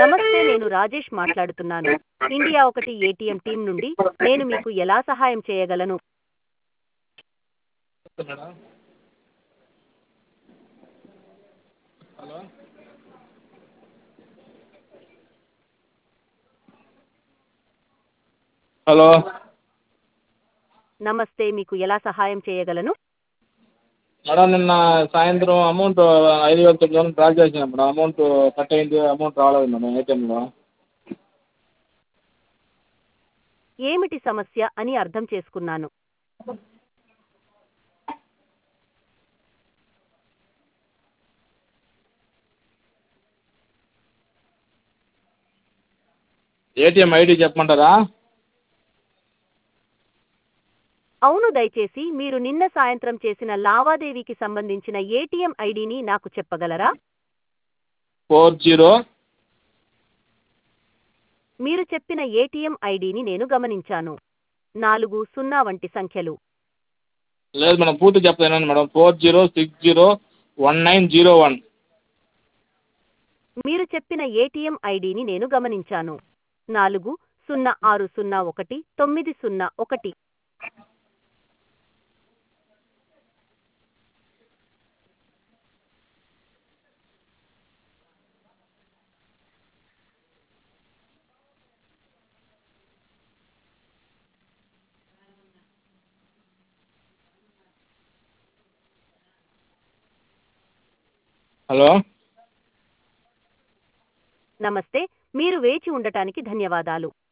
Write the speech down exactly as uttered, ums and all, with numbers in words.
నమస్తే, నేను రాజేష్ మాట్లాడుతున్నాను. ఇండియా ఒకటి ఏటీఎం టీం నుండి. నేను మీకు ఎలా సహాయం చేయగలను? మేడం హలో హలో నమస్తే, మీకు ఎలా సహాయం చేయగలను? మేడం నిన్న సాయంత్రం అమౌంట్ ఐదు వేల తొమ్మిది వందలు డ్రా చేశాను మేడం. అమౌంట్ కట్ అయింది, అమౌంట్ రాలేదు మేడం ఏటీఎంలో. ఏమిటి సమస్య అని అర్థం చేసుకున్నాను. ఏటీఎం ఐడి చెప్పమంటారా? అవును, దయచేసి మీరు నిన్న సాయంత్రం చేసిన లావాదేవీకి సంబంధించిన ఏటీఎం ఐడిని నాకు చెప్పగలరా? ఫోర్ జీరో మీరు చెప్పిన ఏటీఎం ఐడిని నేను గమనించాను. నాలుగు సున్నా వంటి సంఖ్యలు. లేదు మేడం, పూర్తి చెప్తాను madam. Four zero six zero one nine zero one. మీరు చెప్పిన ఏటీఎం ఐడిని నేను గమనించాను. నాలుగు సున్నా ఆరు సున్నా ఒకటి తొమ్మిది సున్నా ఒకటి. హలో నమస్తే, మీరు వేచి ఉండటానికి ధన్యవాదాలు.